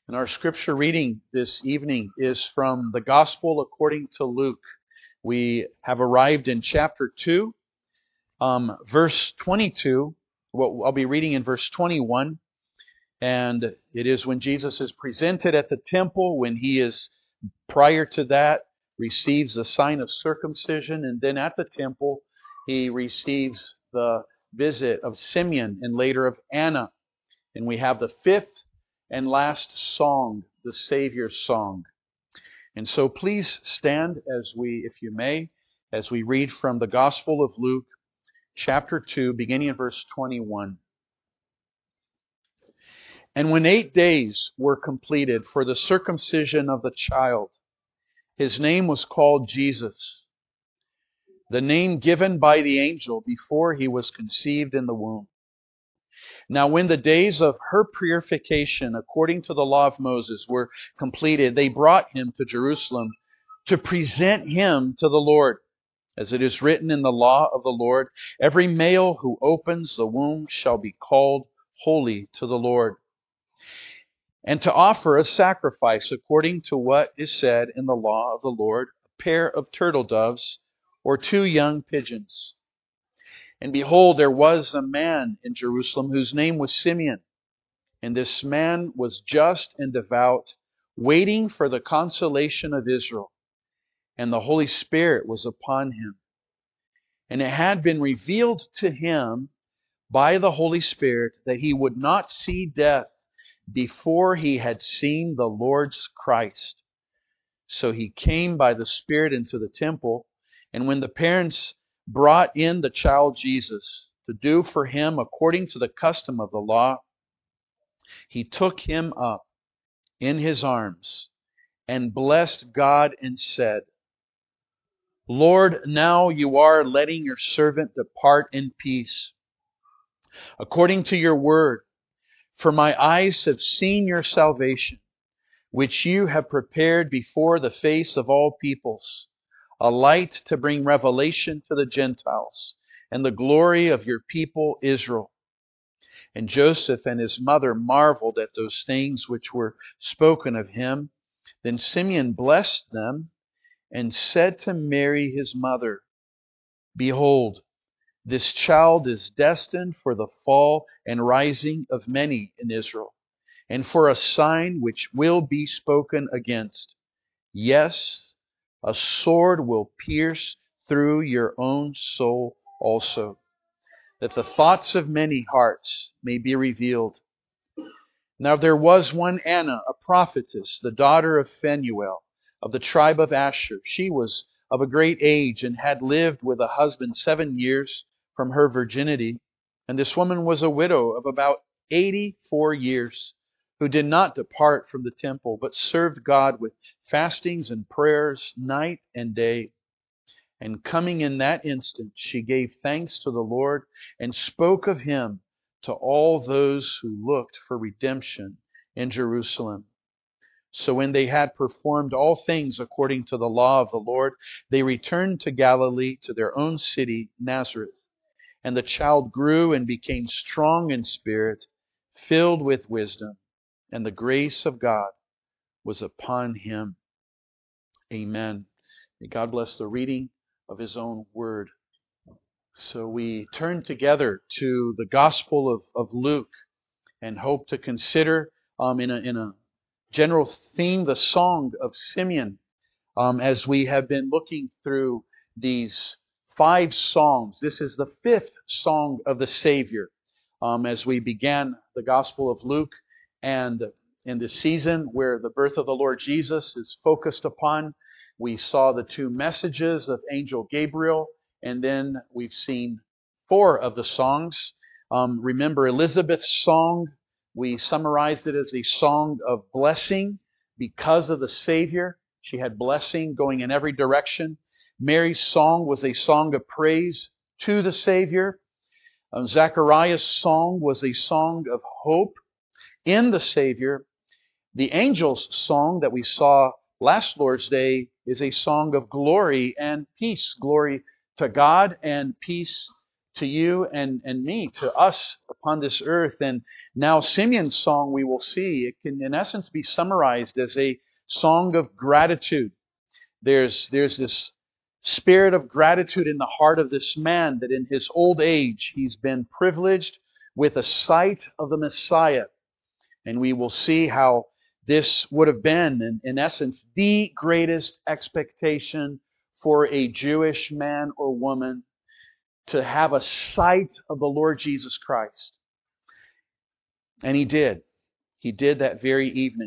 And our scripture reading this evening is from the Gospel according to Luke. We have arrived in chapter 2, verse 22. Well, I'll be reading in verse 21. And it is when Jesus is presented at the temple, when he is, prior to that, receives the sign of circumcision. And then at the temple, he receives the visit of Simeon and later of Anna. And we have the fifth and last song, the Savior's song. And so please stand if you may, as we read from the Gospel of Luke, chapter 2, beginning in verse 21. And when 8 days were completed for the circumcision of the child, his name was called Jesus, the name given by the angel before he was conceived in the womb. Now when the days of her purification according to the law of Moses were completed, they brought him to Jerusalem to present him to the Lord. As it is written in the law of the Lord, every male who opens the womb shall be called holy to the Lord. And to offer a sacrifice according to what is said in the law of the Lord, a pair of turtle doves or 2 young pigeons. And behold, there was a man in Jerusalem whose name was Simeon. And this man was just and devout, waiting for the consolation of Israel. And the Holy Spirit was upon him. And it had been revealed to him by the Holy Spirit that he would not see death before he had seen the Lord's Christ. So he came by the Spirit into the temple. And when the parents brought in the child Jesus to do for him according to the custom of the law, he took him up in his arms and blessed God and said, Lord, now you are letting your servant depart in peace, according to your word. For my eyes have seen your salvation, which you have prepared before the face of all peoples, a light to bring revelation to the Gentiles, and the glory of your people Israel. And Joseph and his mother marveled at those things which were spoken of him. Then Simeon blessed them and said to Mary his mother, Behold, this child is destined for the fall and rising of many in Israel, and for a sign which will be spoken against. Yes, a sword will pierce through your own soul also, that the thoughts of many hearts may be revealed. Now there was one Anna, a prophetess, the daughter of Phanuel, of the tribe of Asher. She was of a great age and had lived with a husband 7 years from her virginity. And this woman was a widow of about 84 years, who did not depart from the temple, but served God with fastings and prayers night and day. And coming in that instant, she gave thanks to the Lord and spoke of him to all those who looked for redemption in Jerusalem. So when they had performed all things according to the law of the Lord, they returned to Galilee, to their own city, Nazareth. And the child grew and became strong in spirit, filled with wisdom, and the grace of God was upon him. Amen. May God bless the reading of his own word. So we turn together to the Gospel of Luke and hope to consider in a general theme the song of Simeon as we have been looking through these 5 songs. This is the 5th song of the Savior as we began the Gospel of Luke, and in the season where the birth of the Lord Jesus is focused upon, we saw the 2 messages of Angel Gabriel, and then we've seen 4 of the songs. Remember Elizabeth's song, we summarized it as a song of blessing because of the Savior. She had blessing going in every direction. Mary's song was a song of praise to the Savior. Zechariah's song was a song of hope in the Savior. The angel's song that we saw last Lord's Day is a song of glory and peace. Glory to God and peace to you and me, to us upon this earth. And now Simeon's song, we will see, it can in essence be summarized as a song of gratitude. There's this spirit of gratitude in the heart of this man, that in his old age he's been privileged with a sight of the Messiah. And we will see how this would have been, in essence, the greatest expectation for a Jewish man or woman, to have a sight of the Lord Jesus Christ. And he did. He did that very evening.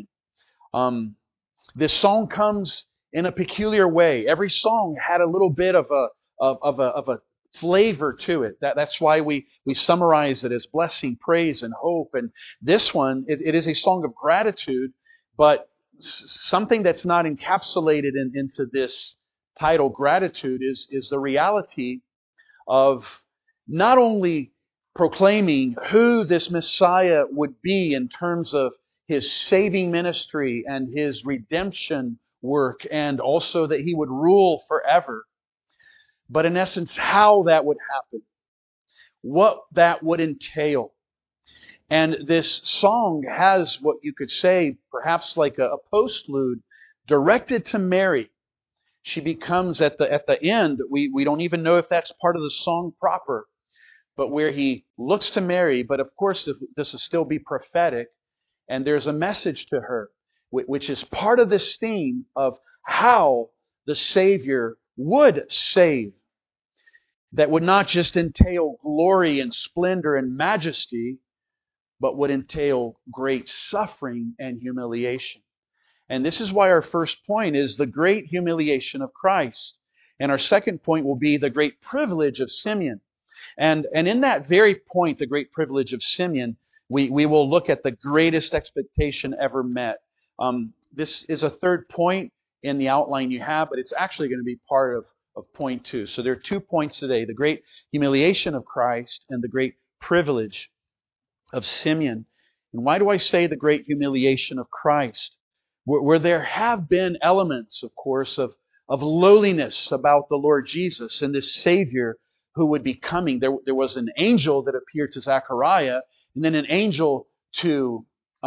This song comes in a peculiar way. Every song had a little bit of a flavor to it. That's why we summarize it as blessing, praise, and hope. And this one, it is a song of gratitude, but something that's not encapsulated into this title, gratitude, is the reality of not only proclaiming who this Messiah would be in terms of his saving ministry and his redemption work, and also that he would rule forever, but in essence, how that would happen, what that would entail. And this song has what you could say, perhaps like a postlude directed to Mary. She becomes at the end, we don't even know if that's part of the song proper, but where he looks to Mary, but of course this will still be prophetic, and there's a message to her, which is part of this theme of how the Savior would save, that would not just entail glory and splendor and majesty, but would entail great suffering and humiliation. And this is why our first point is the great humiliation of Christ. And our second point will be the great privilege of Simeon. And in that very point, the great privilege of Simeon, we will look at the greatest expectation ever met. This is a third point in the outline you have, but it's actually going to be part of point 2. So there are 2 points today: the great humiliation of Christ and the great privilege of Simeon. And why do I say the great humiliation of Christ? Where there have been elements, of course, of lowliness about the Lord Jesus and this Savior who would be coming. There was an angel that appeared to Zechariah, and then an angel to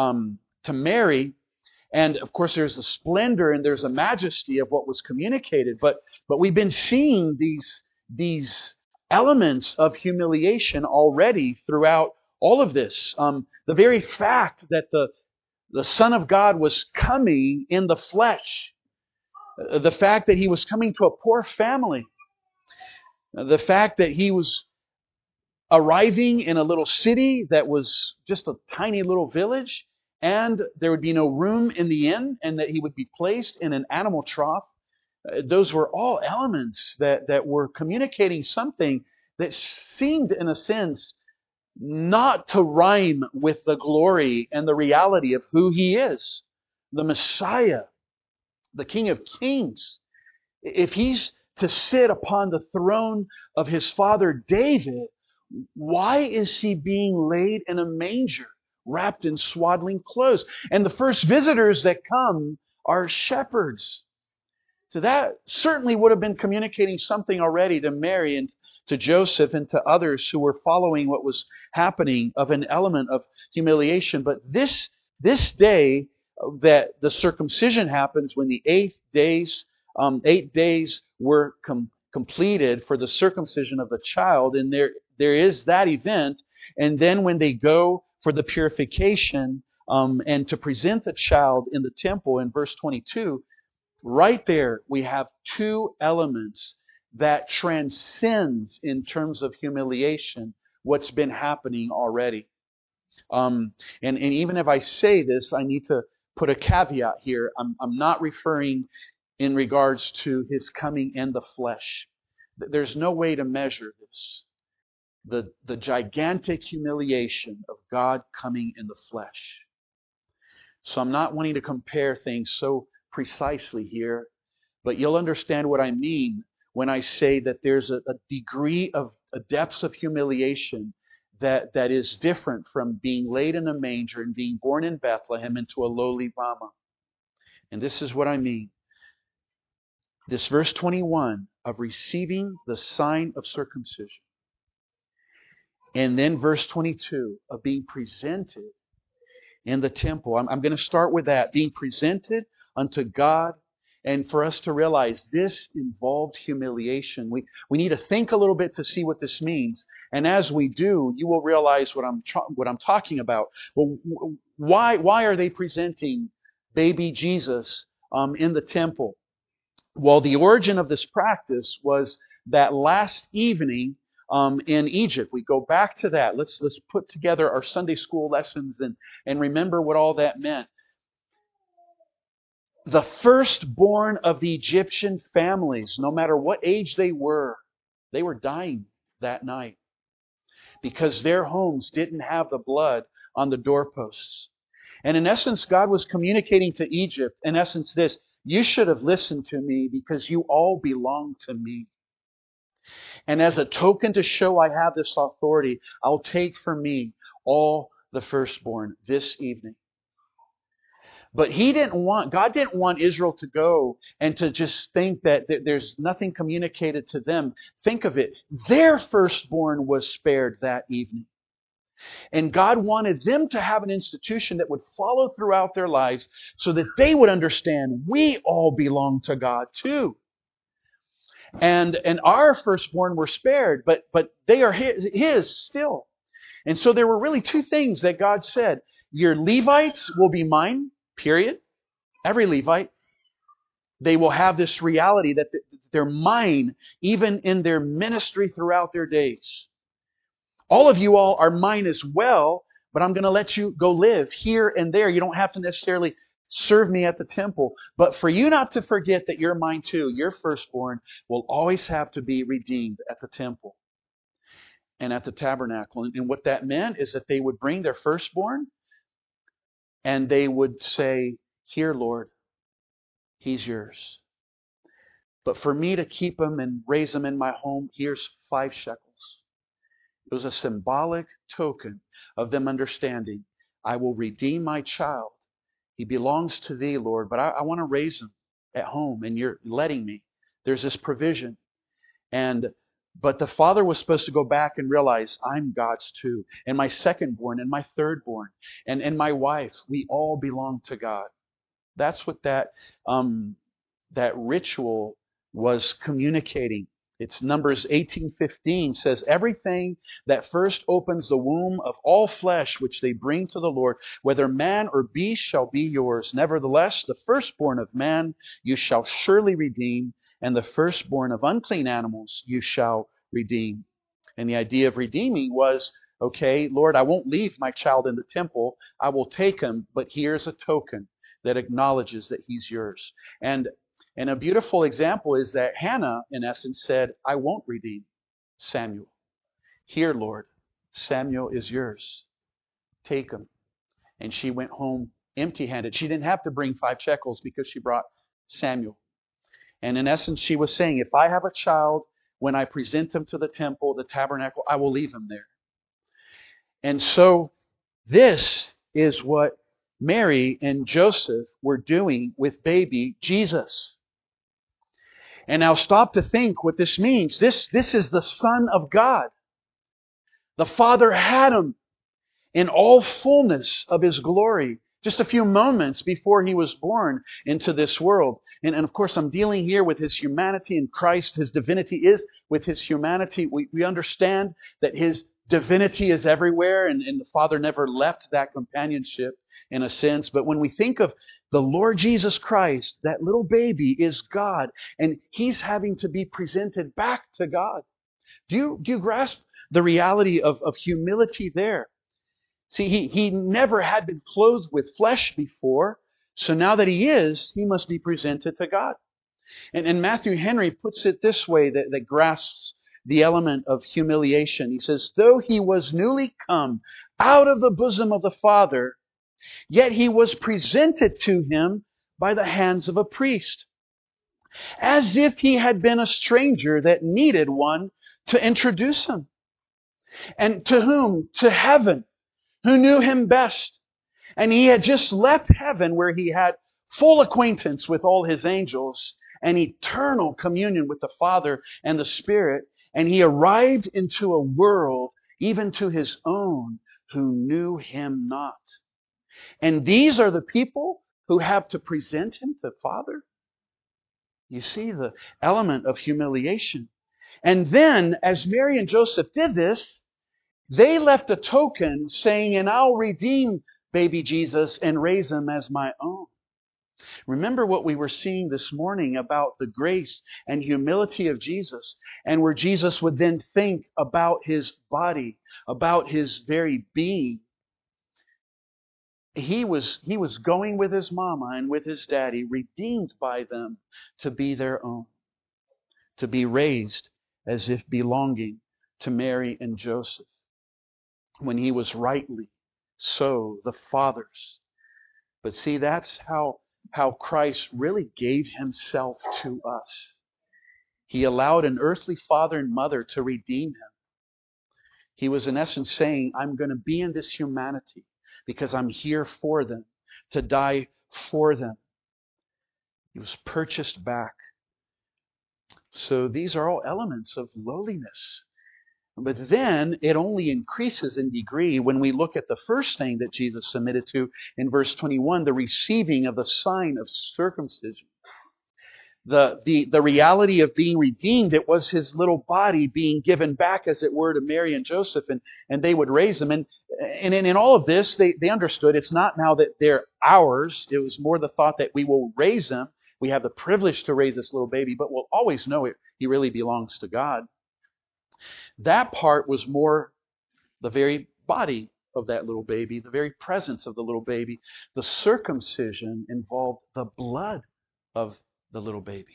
Mary. And of course, there's the splendor and there's a majesty of what was communicated. But we've been seeing these elements of humiliation already throughout all of this. The very fact that the Son of God was coming in the flesh, the fact that he was coming to a poor family, the fact that he was arriving in a little city that was just a tiny little village, and there would be no room in the inn, and that he would be placed in an animal trough. Those were all elements that were communicating something that seemed, in a sense, not to rhyme with the glory and the reality of who he is, the Messiah, the King of Kings. If he's to sit upon the throne of his father David, why is he being laid in a manger, wrapped in swaddling clothes? And the first visitors that come are shepherds. So that certainly would have been communicating something already to Mary and to Joseph and to others who were following what was happening, of an element of humiliation. But this day that the circumcision happens, when the 8 days were completed for the circumcision of the child, and there is that event, and then when they go for the purification and to present the child in the temple in verse 22, right there we have 2 elements that transcends in terms of humiliation what's been happening already. And even if I say this, I need to put a caveat here. I'm not referring in regards to his coming in the flesh. There's no way to measure this. The gigantic humiliation of God coming in the flesh. So I'm not wanting to compare things so precisely here, but you'll understand what I mean when I say that there's a degree of a depths of humiliation that is different from being laid in a manger and being born in Bethlehem into a lowly mama. And this is what I mean. This verse 21 of receiving the sign of circumcision. And then verse 22 of being presented in the temple. I'm going to start with that. Being presented unto God. And for us to realize this involved humiliation. We need to think a little bit to see what this means. And as we do, you will realize what I'm talking about. Well, why are they presenting baby Jesus in the temple? Well, the origin of this practice was that last evening in Egypt. We go back to that. Let's put together our Sunday school lessons and remember what all that meant. The firstborn of the Egyptian families, no matter what age they were dying that night because their homes didn't have the blood on the doorposts. And in essence, God was communicating to Egypt, in essence, this: you should have listened to me because you all belong to me. And as a token to show I have this authority, I'll take for me all the firstborn this evening. But God didn't want Israel to go and to just think that there's nothing communicated to them. Think of it. Their firstborn was spared that evening. And God wanted them to have an institution that would follow throughout their lives so that they would understand we all belong to God too. And our firstborn were spared, but they are his still. And so there were really two things that God said. Your Levites will be mine, period. Every Levite. They will have this reality that they're mine even in their ministry throughout their days. All of you all are mine as well, but I'm going to let you go live here and there. You don't have to necessarily serve me at the temple. But for you not to forget that you're mine too, your firstborn will always have to be redeemed at the temple and at the tabernacle. And what that meant is that they would bring their firstborn and they would say, here, Lord, he's yours. But for me to keep him and raise him in my home, here's 5 shekels. It was a symbolic token of them understanding, I will redeem my child. He belongs to thee, Lord, but I want to raise him at home, and you're letting me. There's this provision. But the father was supposed to go back and realize, I'm God's too. And my secondborn and my thirdborn and my wife, we all belong to God. That's what that ritual was communicating. It's Numbers 18:15 says, everything that first opens the womb of all flesh which they bring to the Lord, whether man or beast, shall be yours. Nevertheless, the firstborn of man you shall surely redeem, and the firstborn of unclean animals you shall redeem. And the idea of redeeming was, okay, Lord, I won't leave my child in the temple. I will take him, but here's a token that acknowledges that he's yours. And a beautiful example is that Hannah, in essence, said, I won't redeem Samuel. Here, Lord, Samuel is yours. Take him. And she went home empty-handed. She didn't have to bring 5 shekels because she brought Samuel. And in essence, she was saying, if I have a child, when I present him to the temple, the tabernacle, I will leave him there. And so this is what Mary and Joseph were doing with baby Jesus. And now stop to think what this means. This is the Son of God. The Father had him in all fullness of his glory just a few moments before he was born into this world. And of course, I'm dealing here with his humanity in Christ. His divinity is with his humanity. We understand that his divinity is everywhere, and the Father never left that companionship in a sense. But when we think of the Lord Jesus Christ, that little baby is God, and he's having to be presented back to God. Do you grasp the reality of humility there? See, he never had been clothed with flesh before, so now that he is, he must be presented to God. And Matthew Henry puts it this way that grasps the element of humiliation. He says, though he was newly come out of the bosom of the Father, yet he was presented to him by the hands of a priest, as if he had been a stranger that needed one to introduce him. And to whom? To heaven, who knew him best. And he had just left heaven where he had full acquaintance with all his angels and eternal communion with the Father and the Spirit. And he arrived into a world even to his own who knew him not. And these are the people who have to present him to the Father. You see the element of humiliation. And then, as Mary and Joseph did this, they left a token saying, and I'll redeem baby Jesus and raise him as my own. Remember what we were seeing this morning about the grace and humility of Jesus, and where Jesus would then think about his body, about his very being. He was going with his mama and with his daddy, redeemed by them to be their own, to be raised as if belonging to Mary and Joseph, when he was rightly so the Father's. But see, that's how Christ really gave himself to us. He allowed an earthly father and mother to redeem him. He was in essence saying, I'm going to be in this humanity because I'm here for them, to die for them. He was purchased back. So these are all elements of lowliness. But then it only increases in degree when we look at the first thing that Jesus submitted to in verse 21, the receiving of the sign of circumcision. The reality of being redeemed, it was his little body being given back, as it were, to Mary and Joseph, and they would raise him. And in all of this, they understood it's not now that they're ours. It was more the thought that we will raise them. We have the privilege to raise this little baby, but we'll always know he really belongs to God. That part was more the very body of that little baby, the very presence of the little baby. The circumcision involved the blood of the little baby.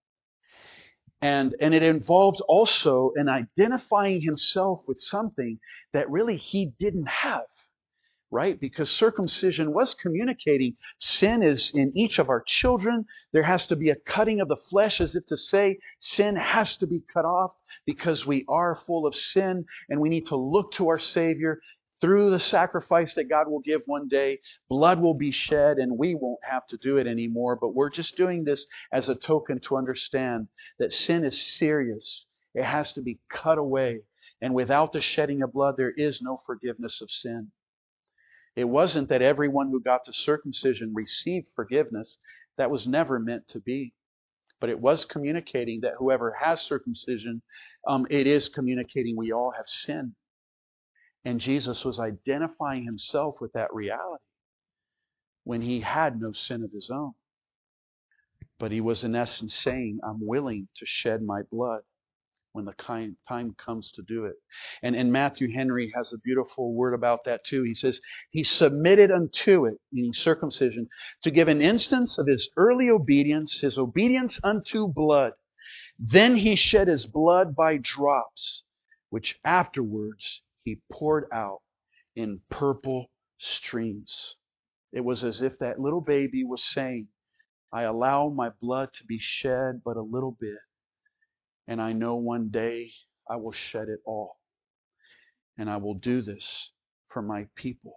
And it involved also an identifying himself with something that really he didn't have, right? Because circumcision was communicating sin is in each of our children. There has to be a cutting of the flesh, as if to say sin has to be cut off because we are full of sin and we need to look to our Savior. Through the sacrifice that God will give one day, blood will be shed and we won't have to do it anymore. But we're just doing this as a token to understand that sin is serious. It has to be cut away. And without the shedding of blood, there is no forgiveness of sin. It wasn't that everyone who got to circumcision received forgiveness. That was never meant to be. But it was communicating that whoever has circumcision, it is communicating we all have sinned. And Jesus was identifying himself with that reality when he had no sin of his own. But he was in essence saying, I'm willing to shed my blood when the time comes to do it. And Matthew Henry has a beautiful word about that too. He says, he submitted unto it, meaning circumcision, to give an instance of his early obedience, his obedience unto blood. Then he shed his blood by drops, which afterwards he poured out in purple streams. It was as if that little baby was saying, I allow my blood to be shed but a little bit, and I know one day I will shed it all. And I will do this for my people.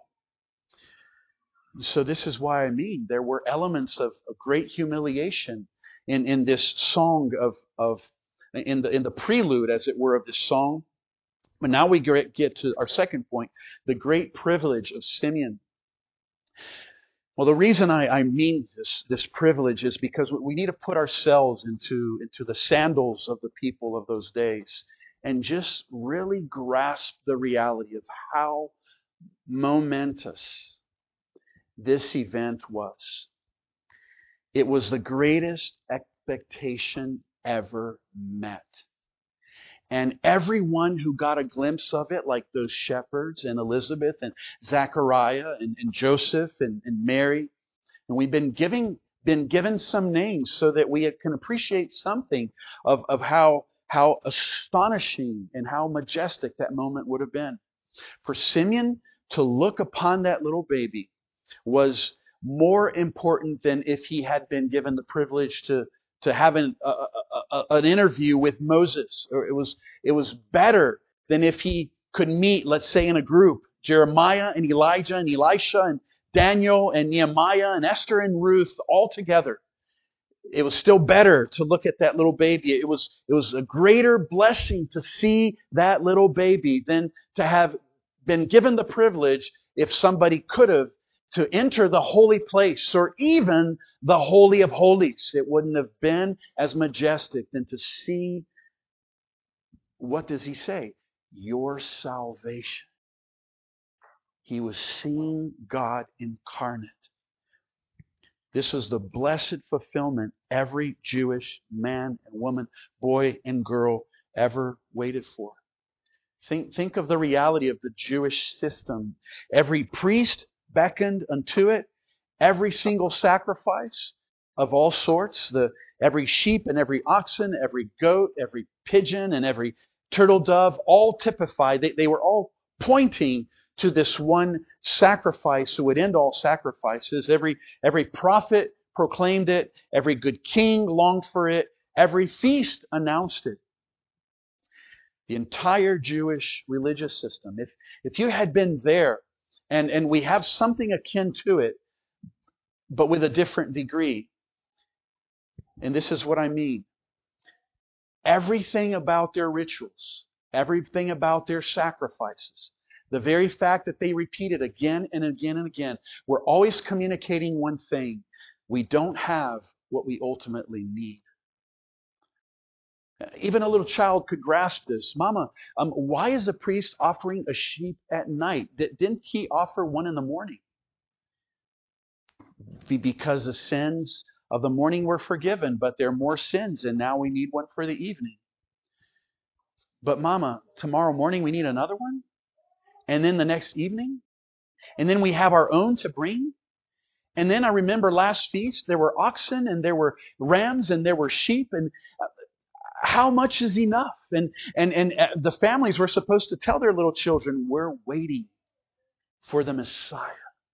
So this is why there were elements of great humiliation in this song in the prelude, as it were, of this song. But now we get to our second point, the great privilege of Simeon. Well, the reason I mean this privilege is because we need to put ourselves into the sandals of the people of those days and just really grasp the reality of how momentous this event was. It was the greatest expectation ever met. And everyone who got a glimpse of it, like those shepherds and Elizabeth and Zachariah and Joseph and Mary, and we've been given some names so that we can appreciate something of how astonishing and how majestic that moment would have been. For Simeon to look upon that little baby was more important than if he had been given the privilege to have an interview with Moses. Or it was better than if he could meet, let's say, in a group, Jeremiah and Elijah and Elisha and Daniel and Nehemiah and Esther and Ruth all together. It was still better to look at that little baby. It was a greater blessing to see that little baby than to have been given the privilege, if somebody could have, to enter the holy place or even the Holy of Holies. It wouldn't have been as majestic than to see, what does he say? Your salvation. He was seeing God incarnate. This was the blessed fulfillment every Jewish man and woman, boy and girl ever waited for. Think of the reality of the Jewish system. Every priest beckoned unto it. Every single sacrifice of all sorts, every sheep and every oxen, every goat, every pigeon and every turtle dove, all typified. They were all pointing to this one sacrifice who would end all sacrifices. Every prophet proclaimed it. Every good king longed for it. Every feast announced it. The entire Jewish religious system. If you had been there, and we have something akin to it, but with a different degree, and this is what I mean. Everything about their rituals, everything about their sacrifices, the very fact that they repeated again and again and again, were always communicating one thing. We don't have what we ultimately need. Even a little child could grasp this. Mama, why is the priest offering a sheep at night? Didn't he offer one in the morning? Because the sins of the morning were forgiven, but there are more sins, and now we need one for the evening. But Mama, tomorrow morning we need another one? And then the next evening? And then we have our own to bring? And then I remember last feast, there were oxen, and there were rams, and there were sheep, and how much is enough? And the families were supposed to tell their little children, we're waiting for the Messiah.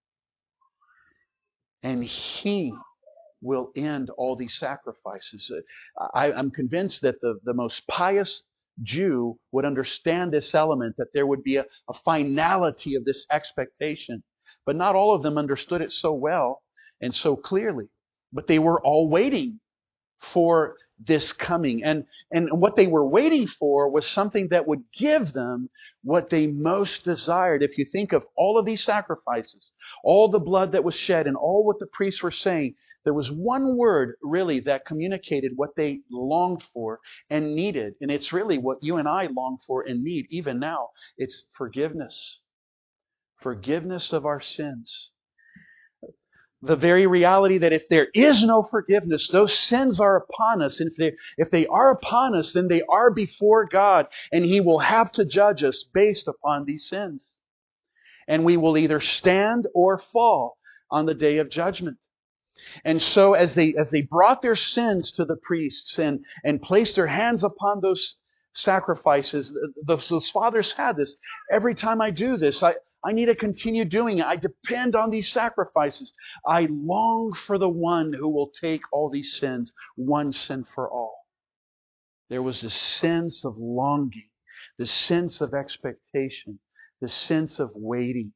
And He will end all these sacrifices. I'm convinced that the most pious Jew would understand this element, that there would be a finality of this expectation. But not all of them understood it so well and so clearly. But they were all waiting for this coming. And what they were waiting for was something that would give them what they most desired. If you think of all of these sacrifices, all the blood that was shed, and all what the priests were saying, there was one word really that communicated what they longed for and needed. And it's really what you and I long for and need even now. It's forgiveness. Forgiveness of our sins. The very reality that if there is no forgiveness, those sins are upon us. And if they are upon us, then they are before God, and He will have to judge us based upon these sins. And we will either stand or fall on the day of judgment. And so as they brought their sins to the priests and placed their hands upon those sacrifices, those fathers had this. Every time I do this, I need to continue doing it. I depend on these sacrifices. I long for the one who will take all these sins, one sin for all. There was this sense of longing, this sense of expectation, this sense of waiting.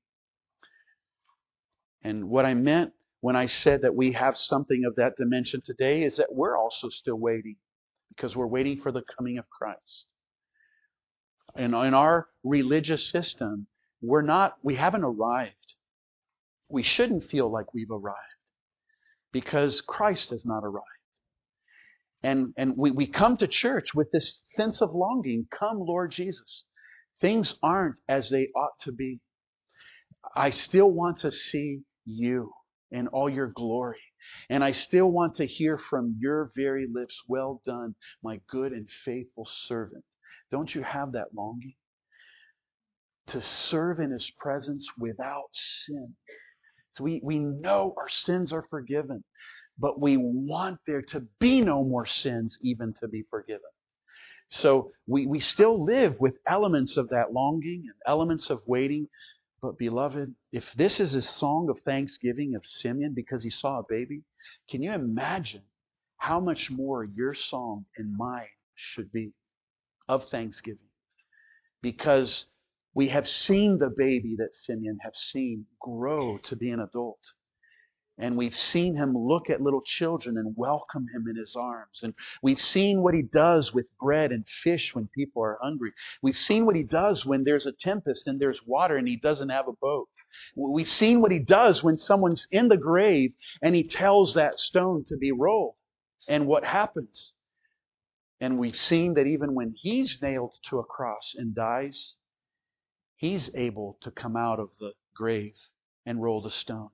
And what I meant when I said that we have something of that dimension today is that we're also still waiting, because we're waiting for the coming of Christ. And in our religious system, we haven't arrived. We shouldn't feel like we've arrived, because Christ has not arrived. And we come to church with this sense of longing. Come, Lord Jesus. Things aren't as they ought to be. I still want to see You in all Your glory. And I still want to hear from Your very lips, well done, my good and faithful servant. Don't you have that longing? To serve in His presence without sin. So we know our sins are forgiven, but we want there to be no more sins even to be forgiven. So we still live with elements of that longing and elements of waiting. But beloved, if this is a song of thanksgiving of Simeon because he saw a baby, can you imagine how much more your song and mine should be of thanksgiving? Because we have seen the baby that Simeon have seen grow to be an adult. And we've seen him look at little children and welcome him in his arms. And we've seen what he does with bread and fish when people are hungry. We've seen what he does when there's a tempest and there's water and he doesn't have a boat. We've seen what he does when someone's in the grave and he tells that stone to be rolled. And what happens? And we've seen that even when he's nailed to a cross and dies, he's able to come out of the grave and roll the stone.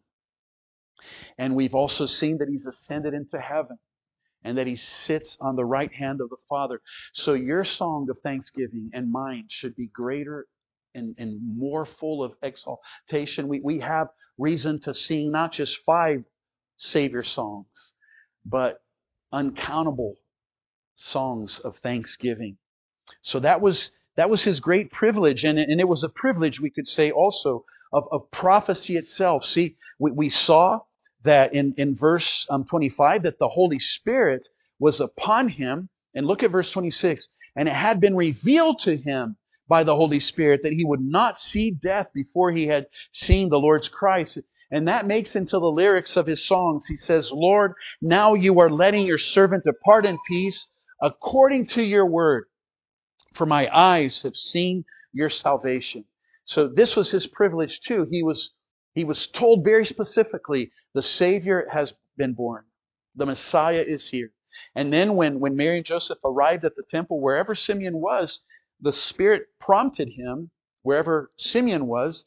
And we've also seen that he's ascended into heaven and that he sits on the right hand of the Father. So your song of thanksgiving and mine should be greater and more full of exaltation. We have reason to sing not just 5 Savior songs, but uncountable songs of thanksgiving. So that was his great privilege, and it was a privilege, we could say, also of prophecy itself. See, we saw that in verse 25 that the Holy Spirit was upon him. And look at verse 26. And it had been revealed to him by the Holy Spirit that he would not see death before he had seen the Lord's Christ. And that makes into the lyrics of his songs. He says, Lord, now you are letting your servant depart in peace according to your word. For my eyes have seen your salvation. So this was his privilege too. He was told very specifically, the Savior has been born. The Messiah is here. And then when Mary and Joseph arrived at the temple, wherever Simeon was, the Spirit prompted him, wherever Simeon was,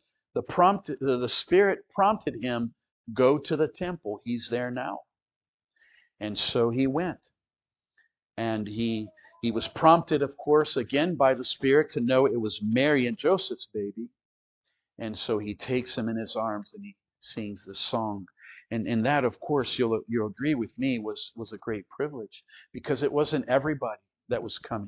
the Spirit prompted him, go to the temple. He's there now. And so he went. And he was prompted, of course, again by the Spirit to know it was Mary and Joseph's baby. And so he takes him in his arms and he sings this song. And that, of course, you'll agree with me, was a great privilege, because it wasn't everybody that was coming.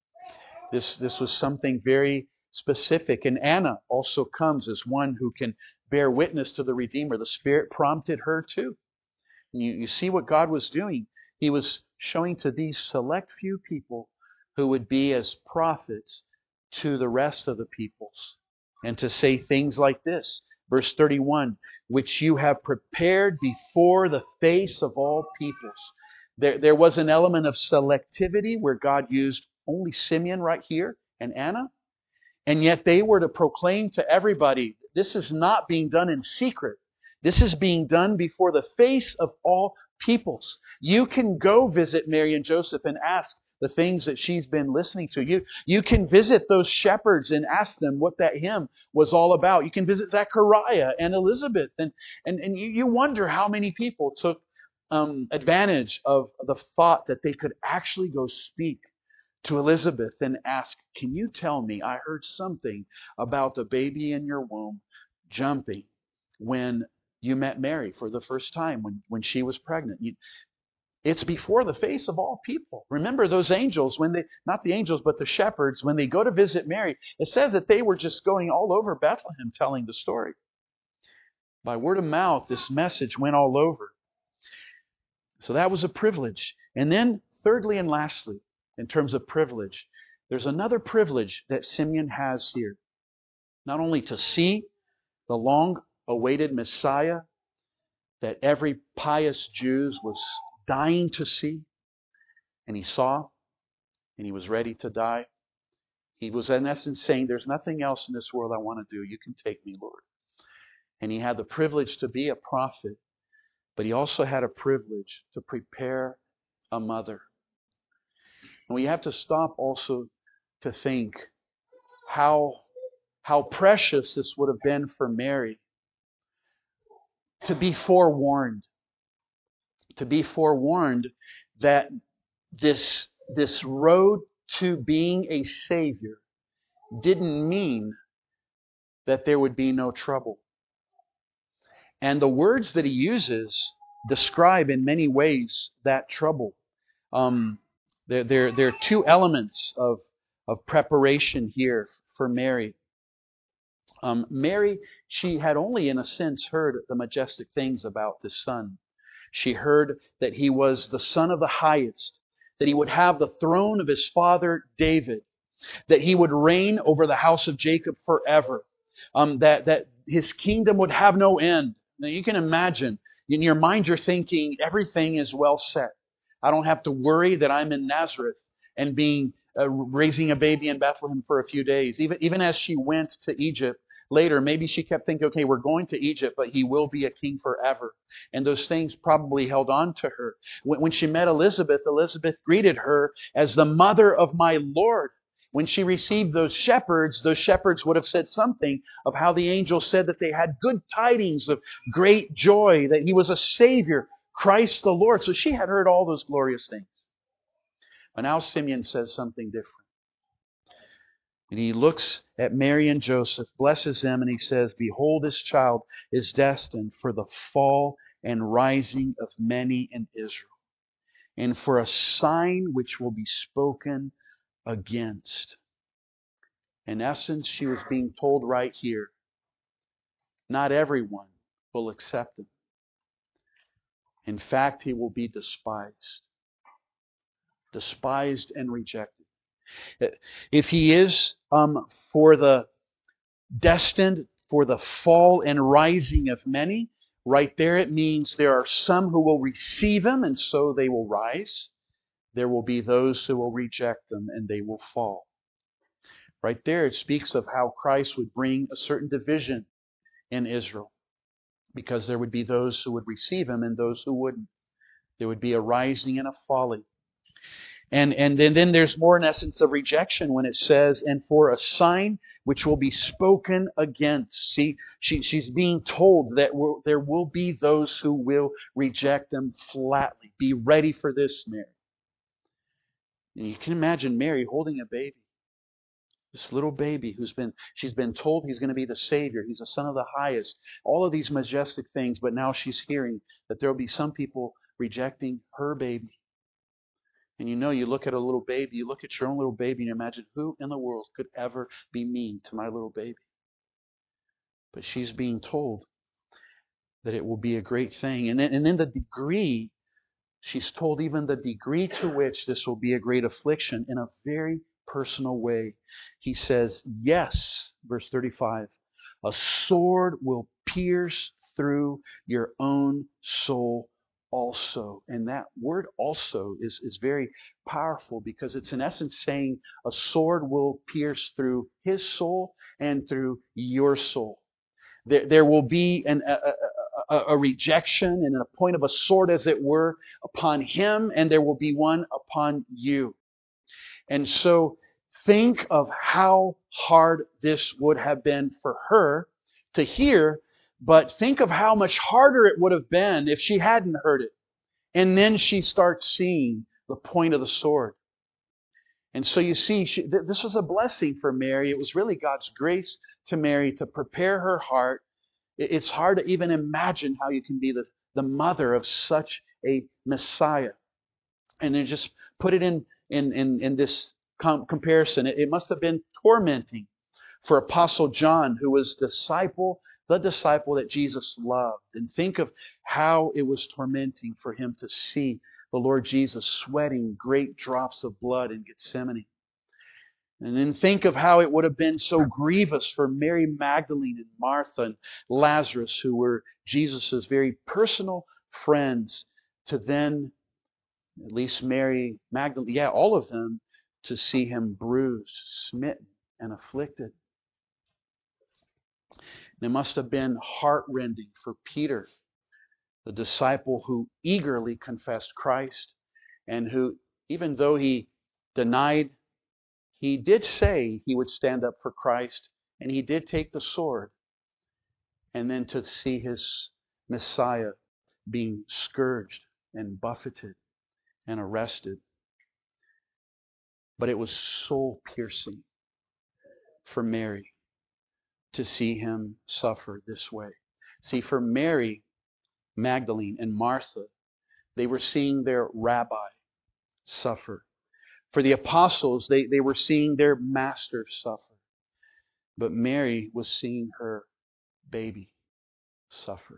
This was something very specific. And Anna also comes as one who can bear witness to the Redeemer. The Spirit prompted her too. And you see what God was doing. He was showing to these select few people who would be as prophets to the rest of the peoples. And to say things like this, verse 31, which you have prepared before the face of all peoples. There was an element of selectivity where God used only Simeon right here and Anna. And yet they were to proclaim to everybody, this is not being done in secret. This is being done before the face of all peoples. You can go visit Mary and Joseph and ask the things that she's been listening to. You can visit those shepherds and ask them what that hymn was all about. You can visit Zechariah and Elizabeth. And you wonder how many people took advantage of the thought that they could actually go speak to Elizabeth and ask, can you tell me, I heard something about the baby in your womb jumping when you met Mary for the first time, when she was pregnant. It's before the face of all people. Remember those angels, not the angels, but the shepherds, when they go to visit Mary, it says that they were just going all over Bethlehem telling the story. By word of mouth, this message went all over. So that was a privilege. And then thirdly and lastly, in terms of privilege, there's another privilege that Simeon has here. Not only to see the long-awaited Messiah that every pious Jew was dying to see, and he saw, and he was ready to die. He was in essence saying, there's nothing else in this world I want to do. You can take me, Lord. And he had the privilege to be a prophet, but he also had a privilege to prepare a mother. And we have to stop also to think how precious this would have been for Mary to be forewarned. To be forewarned that this road to being a Savior didn't mean that there would be no trouble. And the words that he uses describe in many ways that trouble. There are 2 elements of preparation here for Mary. Mary, she had only in a sense heard the majestic things about the Son. She heard that he was the Son of the Highest, that he would have the throne of his father David, that he would reign over the house of Jacob forever, that his kingdom would have no end. Now you can imagine In your mind, you're thinking everything is well set. I don't have to worry that I'm in Nazareth and raising a baby in Bethlehem for a few days. Even as she went to Egypt later, maybe she kept thinking, okay, we're going to Egypt, but he will be a king forever. And those things probably held on to her. When she met Elizabeth, Elizabeth greeted her as the mother of my Lord. When she received those shepherds would have said something of how the angel said that they had good tidings of great joy, that he was a Savior, Christ the Lord. So she had heard all those glorious things. But now Simeon says something different. And he looks at Mary and Joseph, blesses them, and he says, behold, this child is destined for the fall and rising of many in Israel, and for a sign which will be spoken against. In essence, she was being told right here, not everyone will accept him. In fact, he will be despised and rejected. If he is destined for the fall and rising of many, right there it means there are some who will receive him, and so they will rise. There will be those who will reject them, and they will fall. Right there it speaks of how Christ would bring a certain division in Israel, because there would be those who would receive him and those who wouldn't. There would be a rising and a falling. And then there's more in essence of rejection when it says, and for a sign which will be spoken against. See, she's being told that there will be those who will reject them flatly. Be ready for this, Mary. And you can imagine Mary holding a baby. This little baby she's been told he's going to be the Savior. He's the Son of the Highest. All of these majestic things, but now she's hearing that there will be some people rejecting her baby. And you look at a little baby, you look at your own little baby, and you imagine who in the world could ever be mean to my little baby. But she's being told that it will be a great thing. And then the degree, she's told even the degree to which this will be a great affliction in a very personal way. He says, yes, verse 35, a sword will pierce through your own soul also. And that word also is very powerful, because it's in essence saying a sword will pierce through his soul and through your soul. There will be a rejection and a point of a sword, as it were, upon him, and there will be one upon you. And so think of how hard this would have been for her to hear, but think of how much harder it would have been if she hadn't heard it. And then she starts seeing the point of the sword. And so you see, this was a blessing for Mary. It was really God's grace to Mary to prepare her heart. It's hard to even imagine how you can be the mother of such a Messiah. And then just put it in this comparison. It must have been tormenting for Apostle John, who was the disciple that Jesus loved. And think of how it was tormenting for him to see the Lord Jesus sweating great drops of blood in Gethsemane. And then think of how it would have been so grievous for Mary Magdalene and Martha and Lazarus, who were Jesus' very personal friends, to then, at least Mary Magdalene, all of them, to see him bruised, smitten, and afflicted. And it must have been heartrending for Peter, the disciple who eagerly confessed Christ, and who, even though he denied, he did say he would stand up for Christ, and he did take the sword. And then to see his Messiah being scourged and buffeted and arrested. But it was soul-piercing for Mary to see him suffer this way. See, for Mary Magdalene and Martha, they were seeing their rabbi suffer. For the apostles, they were seeing their master suffer. But Mary was seeing her baby suffer.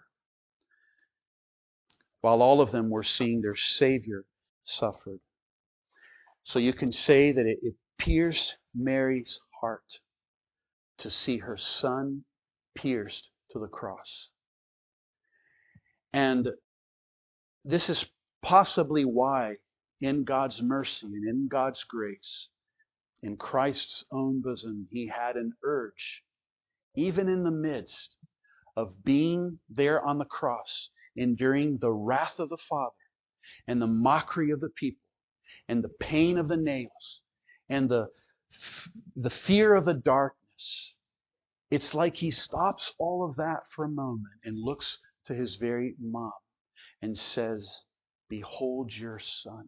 While all of them were seeing their Savior suffer. So you can say that it pierced Mary's heart to see her son pierced to the cross. And this is possibly why, in God's mercy and in God's grace, in Christ's own bosom, He had an urge, even in the midst of being there on the cross, enduring the wrath of the Father and the mockery of the people and the pain of the nails and the fear of the darkness. It's like He stops all of that for a moment and looks to His very mom and says, "Behold your son."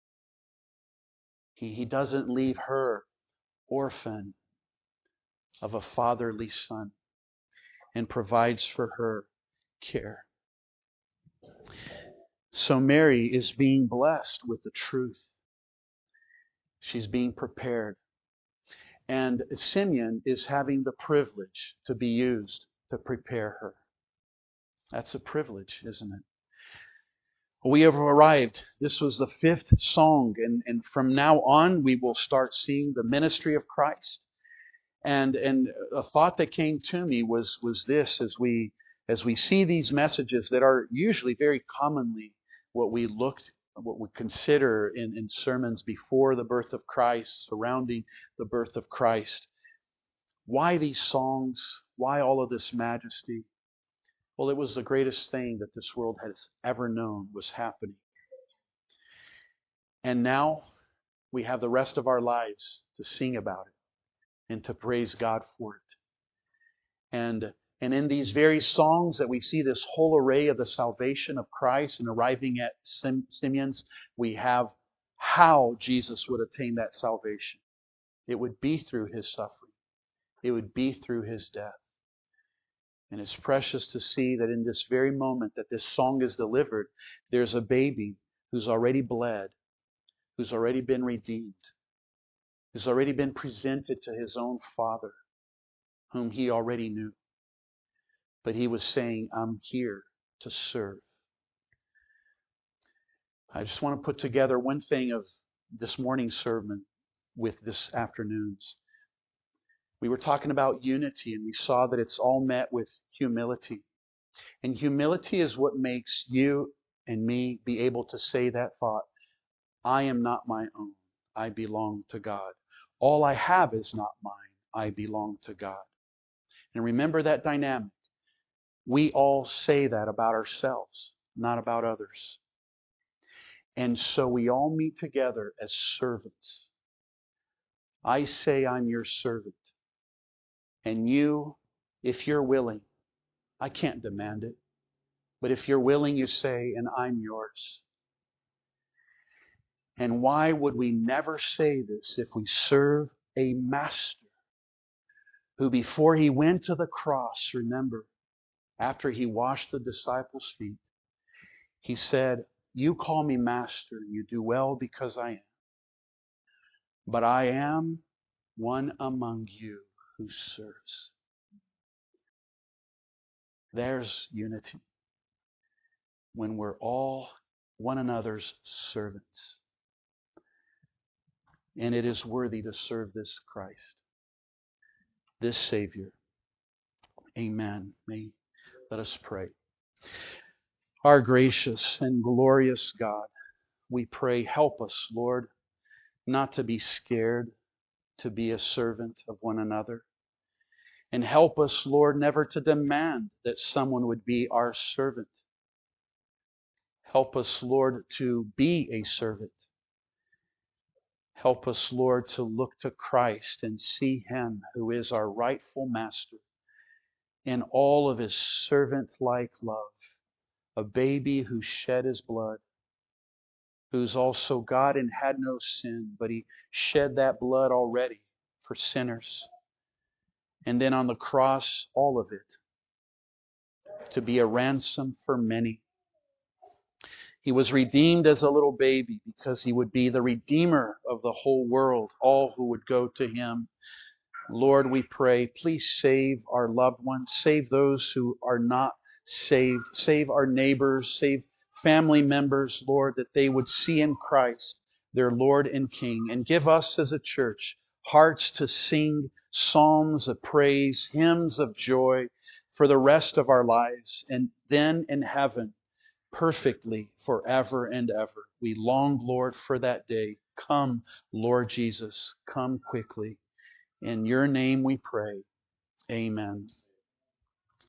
He doesn't leave her orphan of a fatherly son and provides for her care. So Mary is being blessed with the truth. She's being prepared. And Simeon is having the privilege to be used to prepare her. That's a privilege, isn't it? We have arrived. This was the 5th song, and from now on we will start seeing the ministry of Christ. And a thought that came to me was this: as we see these messages that are usually very commonly what we consider in sermons before the birth of Christ, surrounding the birth of Christ. Why these songs? Why all of this majesty? Well, it was the greatest thing that this world has ever known was happening. And now we have the rest of our lives to sing about it and to praise God for it. And in these very songs that we see this whole array of the salvation of Christ, and arriving at Simeon's, we have how Jesus would attain that salvation. It would be through His suffering. It would be through His death. And it's precious to see that in this very moment that this song is delivered, there's a baby who's already bled, who's already been redeemed, who's already been presented to his own Father, whom he already knew. But he was saying, "I'm here to serve." I just want to put together one thing of this morning's sermon with this afternoon's. We were talking about unity, and we saw that it's all met with humility. And humility is what makes you and me be able to say that thought: I am not my own. I belong to God. All I have is not mine. I belong to God. And remember that dynamic. We all say that about ourselves, not about others. And so we all meet together as servants. I say I'm your servant. And you, if you're willing, I can't demand it, but if you're willing, you say, "And I'm yours." And why would we never say this if we serve a master who, before He went to the cross, remember, after He washed the disciples' feet, He said, "You call me master, and you do well because I am. But I am one among you who serves." There's unity when we're all one another's servants. And it is worthy to serve this Christ, this Savior. Amen. Let us pray. Our gracious and glorious God, we pray, help us, Lord, not to be scared to be a servant of one another. And help us, Lord, never to demand that someone would be our servant. Help us, Lord, to be a servant. Help us, Lord, to look to Christ and see Him who is our rightful master in all of His servant-like love. A baby who shed His blood, who's also God and had no sin, but He shed that blood already for sinners. And then on the cross, all of it, to be a ransom for many. He was redeemed as a little baby because He would be the Redeemer of the whole world, all who would go to Him. Lord, we pray, please save our loved ones, save those who are not saved, save our neighbors, save family members, Lord, that they would see in Christ their Lord and King. And give us as a church hearts to sing psalms of praise, hymns of joy for the rest of our lives. And then in heaven, perfectly forever and ever. We long, Lord, for that day. Come, Lord Jesus, come quickly. In your name we pray. Amen.